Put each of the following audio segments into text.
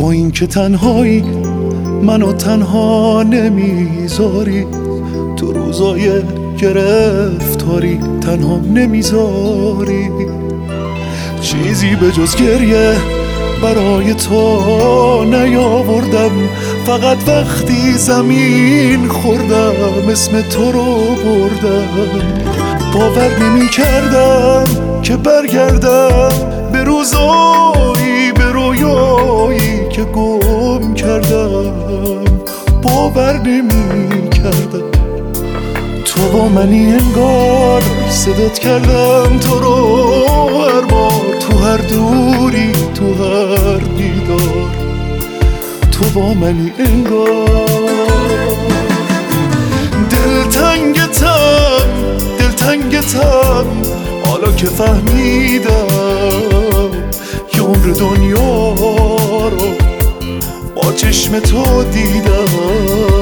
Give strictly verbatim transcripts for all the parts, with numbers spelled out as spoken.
با این که تنهایی منو تنها نمیذاری، تو روزای گرفتاری تنها نمیذاری، چیزی به جز گریه برای تو نیاوردم، فقط وقتی زمین خوردم اسم تو رو بردم. باور نمی کردم که برگردم به روزایی به رویایی که گم کردم، باور نمی کردم تو با منی انگار، صدات کردم تو رو هر بار، تو هر دوری تو هر دیدار، تو با منی انگار. دلتنگتم دلتنگتم حالا که فهمیدم یه عمر دنیا رو با چشم تو دیدم.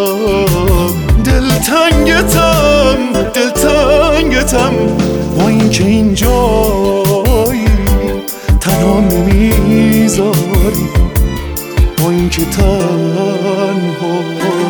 دلتنگتم دلتنگتم با این که اینجایی تنها نمیذاری، با این که تنهایی.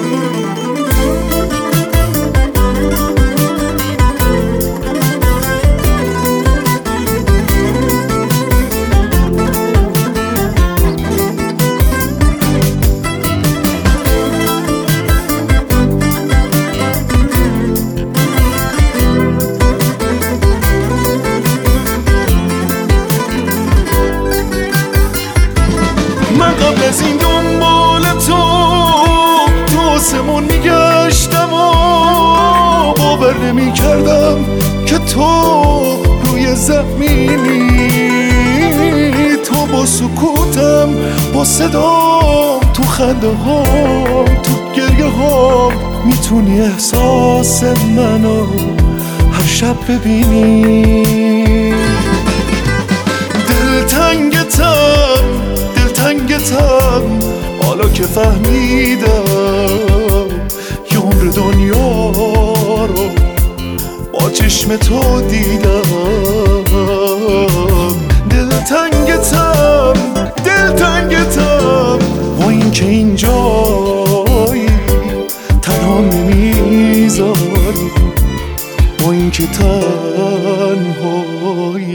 من قبل از این دنبال تو تو آسمون میگشتم و باور نمی کردم که تو روی زمینی، تو با سکوتم با صدام تو خنده هام تو گریه هام میتونی احساس منو هر شب ببینی. دلتنگتم دلتنگتم حالا که فهمیدم یه عمر دنیا رو با چشم تو دیدم. دلتنگتم دلتنگتم با این که اینجایی تنها نمیذاری، با این که تنهایی.